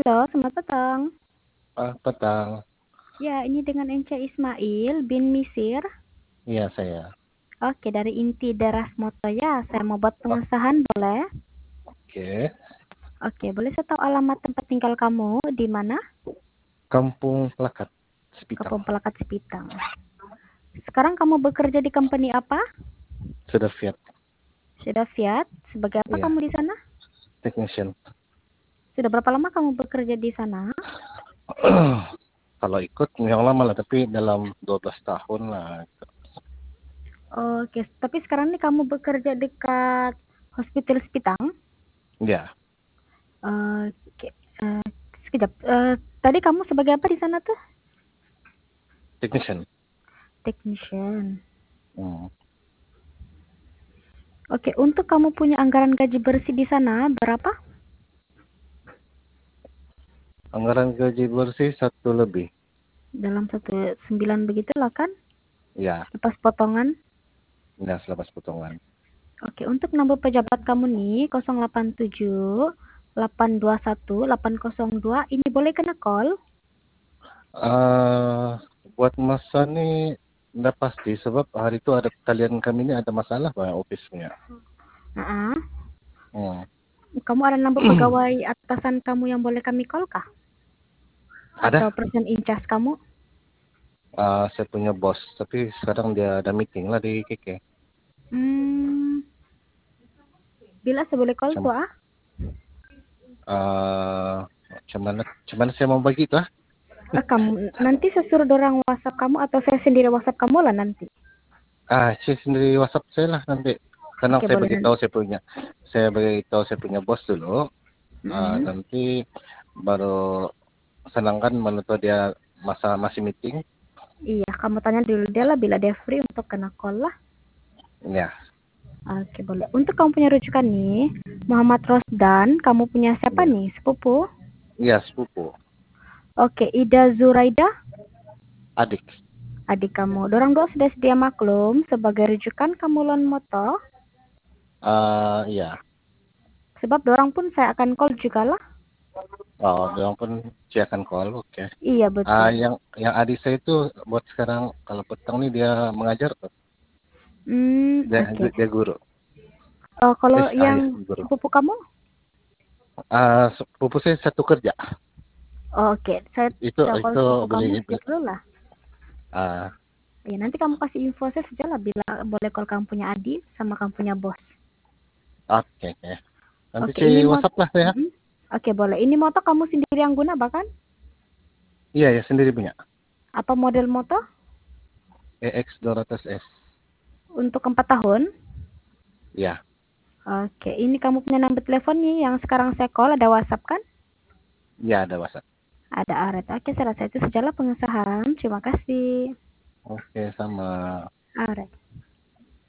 Halo, selamat petang. Petang. Ya, ini dengan Ence Ismail bin Misir. Iya, saya. Oke, dari Inti Deras Moto ya. Saya mau buat pengesahan, boleh? Oke. Oke, boleh saya tahu alamat tempat tinggal kamu di mana? Kampung Pelakat, Sepitang. Kampung Pelakat Sepitang. Sekarang kamu bekerja di company apa? Sudah Fiat. Sudah Fiat. Sebagai apa Iya, kamu di sana? technician. Sudah berapa lama kamu bekerja di sana? Kalau ikut yang lama lah, tapi dalam 12 tahun lah. Oke, tapi sekarang nih kamu bekerja dekat Hospital Sepitang? Iya, Oke, sekejap. Tadi kamu sebagai apa di sana tuh? technician. Technician. Hmm. Oke, untuk kamu punya anggaran gaji bersih di sana berapa? Anggaran gaji bersih 1 lebih. Dalam 19 begitulah kan? Iya, Lepas potongan. ya selepas potongan. Oke, untuk nomor pejabat kamu nih 087 821 802 ini boleh kena call? eh buat masa nih nggak pasti sebab hari itu ada kalian kami ini ada masalah Pak office-nya. Nah, Hmm. kamu ada nomor pegawai atasan kamu yang boleh kami call kah? Atau Ada person in charge kamu? saya punya bos, tapi sekarang dia ada meeting lah di KK. Hmm, bila saya boleh call tuh Cuman saya mau bagi itu kamu nanti saya suruh dorang WhatsApp kamu atau saya sendiri WhatsApp kamu lah nanti. saya sendiri WhatsApp saya lah nanti. Karena Oke, boleh nanti. saya beritahu saya punya bos dulu. Mm-mm. Nanti baru senangkan menentu dia masih meeting. Iya, kamu tanya dulu dia lah bila dia free untuk kena call lah. Ya, Oke, boleh. Untuk kamu punya rujukan nih, Muhammad Rosdan, kamu punya siapa ya, nih? Sepupu? ya sepupu, Oke, Ida Zuraida, adik. adik kamu. Dorang dua sudah sedia maklum sebagai rujukan kamu lon moto. Ya. Sebab dorang pun saya akan call juga lah. Oh, dia pun siakan call, oke. Iya, betul. Yang adik saya itu buat sekarang kalau petang nih dia mengajar tuh. Oke. Dia guru. Kalau Ayah yang guru. sepupu kamu? Sepupu saya satu kerja. Oke, saya call Itu sepupu kamu beli, sejak dulu lah. ah Ya, nanti kamu kasih info saya saja lah bila boleh call kamu punya adik sama kamu punya bos. oke, oke. Nanti Oke, si ini WhatsApp lah saya. Oke, boleh. Ini motor kamu sendiri yang guna bahkan? Iya, ya sendiri punya. Apa model motor? EX200S. Untuk 4 tahun? Ya, Oke, ini kamu punya nomor telepon nih yang sekarang saya call, ada WhatsApp kan? ya ada WhatsApp. Ada Aret. Oke, saya rasa itu sajalah pengesahan. Terima kasih. Oke, sama. Aret.